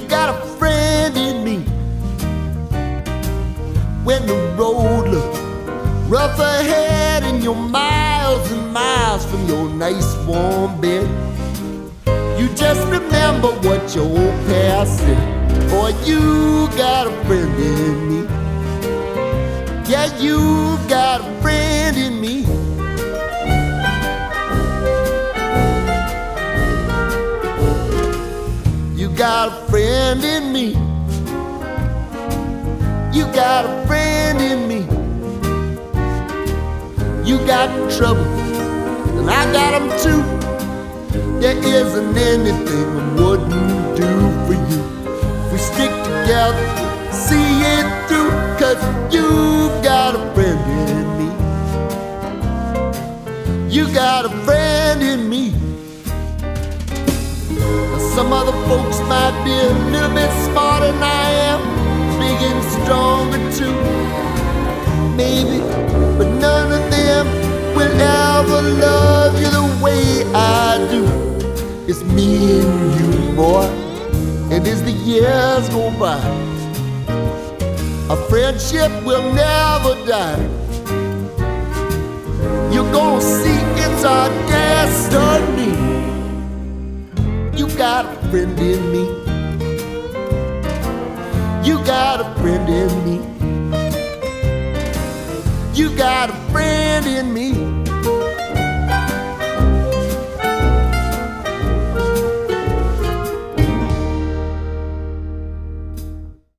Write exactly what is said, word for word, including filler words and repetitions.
got a friend in me. When the road looks rough ahead and you're miles and miles from your nice warm bed, you just remember what your old past said. Boy, you got a friend in me. Yeah, you got a friend in me. You got a friend in me. You got a friend in me. You got trouble, and I got them too. There isn't anything I wouldn't do for you. If we stick together, see it through, 'cause you've got a friend in me. You got a friend in me. Now, some other folks might be a little bit smarter than I am, big and stronger too, maybe, but none of them will ever love you the way I do. It's me and you, boy, and as the years go by, our friendship will never die. You're gonna see it's our destiny. You got a friend in me. You got a friend in me. You got a friend in me.